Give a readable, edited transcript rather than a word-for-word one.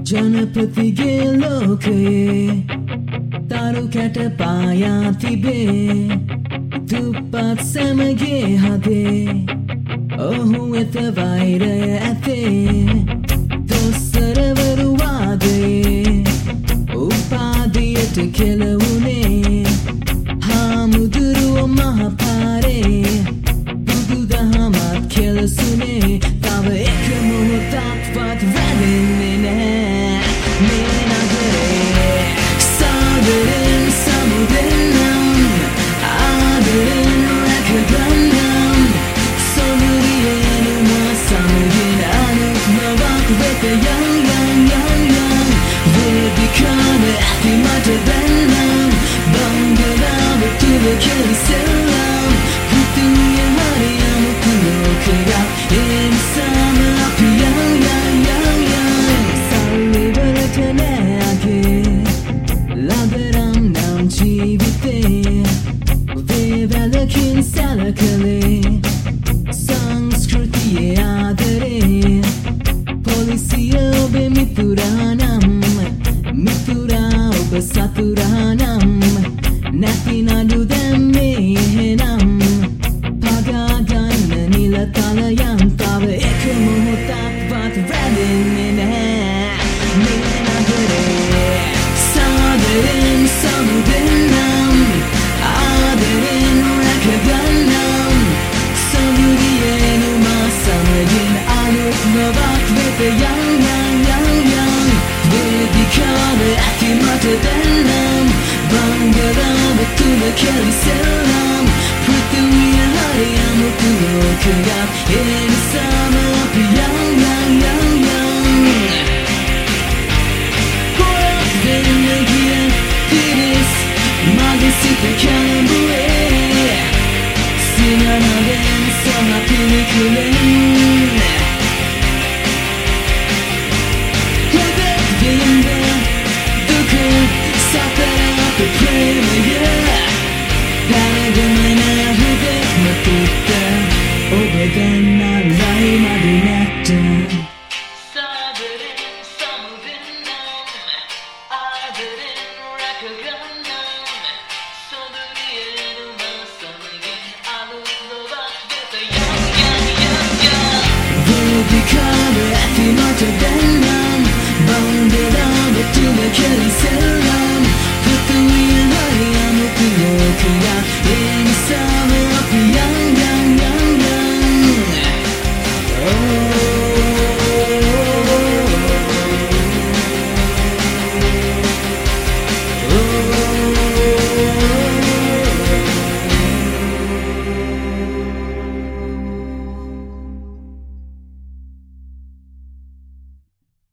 ජනපතිගේ ලෝකයේ තරු කැට පායා තිබේ දුප්පත් සැමගේ හදේ ඔහු වෙත වෛරය ඇතේ දොස්තරවරු වාදයේ උපාධියට කෙළවුණේ හාමුදුරුවෝ මහපාරේ බුදුදහමත් කෙලසුනේ තව එක මොහොතක්වත් වැදෙන්නේ නෑ මේ නගරේ සාදරෙන් සමුදෙන්නම් ආදරෙන් රැකගන්නම් සොඳුරියනුම සමගින් අනුත් නොවක් වෙත යම් වේදිකාව ඇති මට දැන්නම් බංගලාව තුළ කෙලිසෙල්ලම් පුතුය හරි අමුතු ලෝකයක් ඒ නිසාම අපි සල්ලිවලට නෑගේ ලබරම් නම් ජීවිතේ වේවැලකින් සැලකලේ සංස්කෘතියේ ආදරේ පොලිසිය ඔබ මිතුරානම් මිතුරා ඔබ සතුරානම් නැති නඩු දැම්මේ එහෙනම් පගාගන්න නිලතලයන් තව එක මොහොතක්වත් වැදෙන්නේ නෑ මේ නගරේ සාදරෙන් සමුදෙන්නම් ආදරෙන් රැකගන්නම් සොඳුරියනුම සමගින් අනුත් නොවක් වෙත වේදිකාව ඇති මට දැන්නම් බංගලාව තුළ කෙලිසෙල්ලම් පෘථිවිය හරි අමුතු ලෝකයක් ඒ නිසාම අපි හොරක් දෙන්න ගිය පිරිස් මගේ සිත කැළඹුවේ සිනනවෙන් සහ පිළිකුලෙන් Vedica, vedi, ma c'è bella, bambera, tu le chiedi se